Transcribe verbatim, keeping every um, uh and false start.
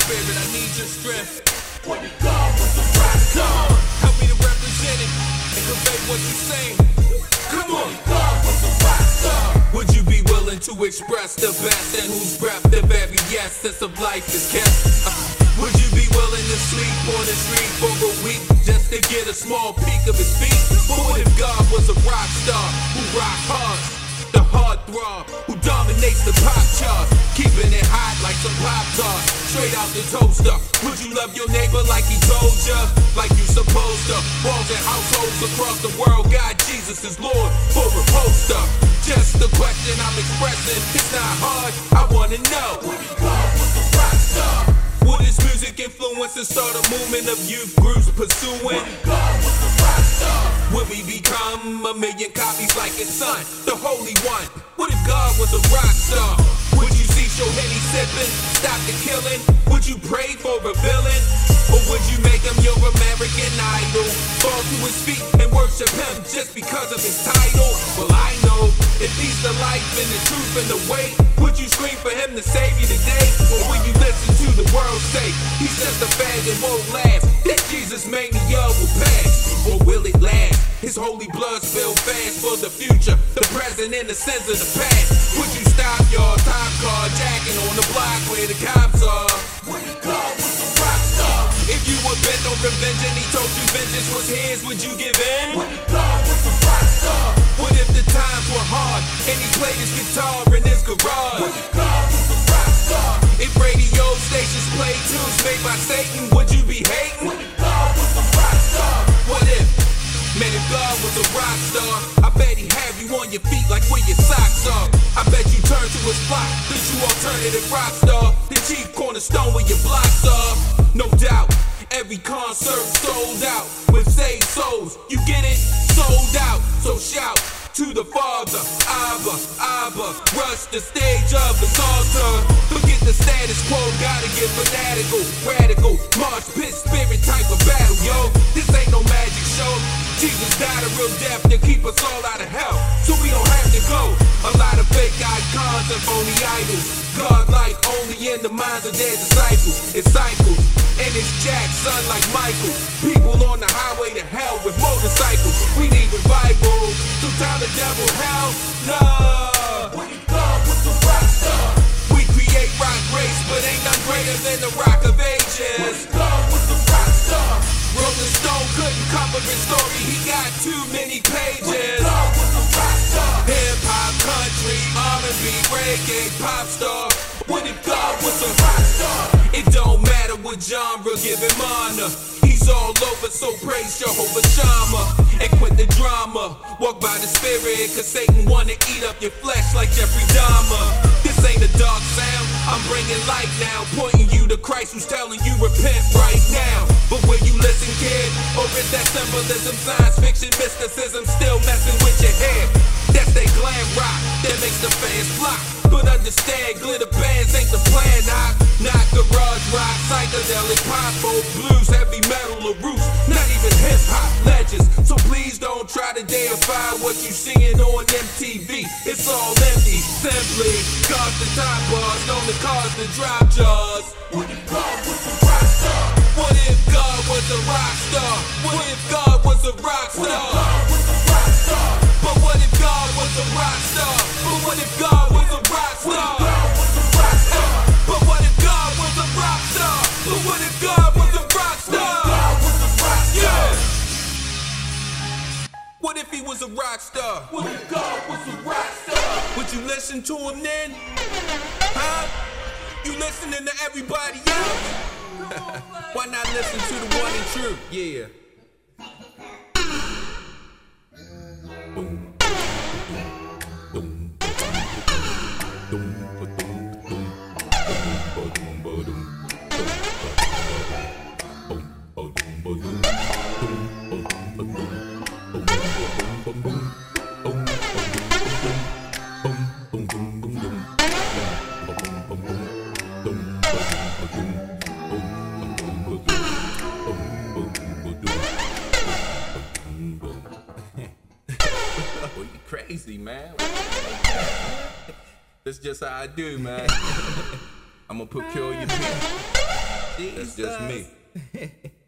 spirit, I need your strength. When God was a rock star, help me to represent it and convey what you saying. Come on, God was a rock star. Would you be willing to express the best and whose breath the very essence of life is kept? Uh, would you be willing to sleep on the street for a week just to get a small peek of his feet? But what if God was a rock star who rock hard? The heartthrob who dominates the pop charts, keeping it hot like some Pop-Tarts, straight out the toaster. Would you love your neighbor like he told ya? Like you supposed to. Walls and households across the world, God Jesus is Lord for a poster. Just the question I'm expressing, it's not hard, I wanna know. What if God was a rock star? Would his music influence and start a movement of youth groups pursuing? What if God was a rock star? Would we become a million copies like his son, the Holy One? What if God was a rock star? Would you cease your Henny sipping, stop the killing? Would you pray for a villain? Or would you make him your American Idol? Fall to his feet and worship him just because of his title? Well, I know, if he's the life and the truth and the way, would you scream for him to save you today? Or will you listen to the world say, he's just a fad and won't last? That Jesus mania will pass, or will it last? His holy blood spill fast for the future, the present and the sins of the past. Would you stop your time carjacking on the block where the cops are? When God was a rock star. If you were bent on revenge and he told you vengeance was his, would you give in? When God was a rock star. What if the times were hard and he played his guitar in his garage? When God was a rock star. If radio stations played tunes made by Satan, would you be hating? When God was a rock star. What if? Man, if God was a rock star, I bet he'd have you on your feet like where your socks are. I bet you turn to his flock, the true alternative rock star, the chief cornerstone where your blocks are. No doubt, every concert sold out with saved souls. You get it? Sold out. So shout to the Father, Abba, Abba, rush the stage of his altar. Forget the status quo, gotta get fanatical, radical, march pit spirit type of battle, yo. This ain't no magic show. Jesus died a real death to keep us all out of hell, so we don't have to go. A lot of fake icons and phony idols, God-like only in the minds of their disciples. It cycles, and it's Jack, son like Michael. People on the highway to hell with motorcycles. We need revival, so tell the devil hell no. When God was a rock star. We create rock grace, but ain't none greater than the Rock of Ages. When God was a rock star. Rolling Stone couldn't cover his story, he got too many pages. God was a rock star. Hip hop, country, R and B, reggae, pop star. What if God was a rock star? It don't matter what genre, give him honor. He's all over, so praise Jehovah Shammah. And quit the drama, walk by the spirit, cause Satan wanna eat up your flesh like Jeffrey Dahmer. This ain't a dark sound, I'm bringing light now, pointing you to Christ who's telling you repent right now. But will you listen, kid? Or is that symbolism, science fiction, mysticism still messing with your head? That's that glam rock that makes the fans flock. But understand, glitter bands ain't the plan, I not garage rock, psychedelic pop, old blues, heavy metal, or roots, not even hip-hop legends. So please don't try to deify what you seeing on M T V. It's all empty, simply cause the top bars known to cause the drop jars. What if God was a rock star? What if God was a rock star? What if God was a rock star? But what if God was a rock star? But what if God was a rock star? But what if God was a rock star? But what if God was a rock star? Yeah. What if he was a rock star? What if God was a rock star? Would you listen to him then? Huh? You listening to everybody else? Why not listen to the one and true? Yeah. Boom. Boom. Boom. Well, you crazy, man. That's just how I do, man. I'm gonna procure your people. That's just me.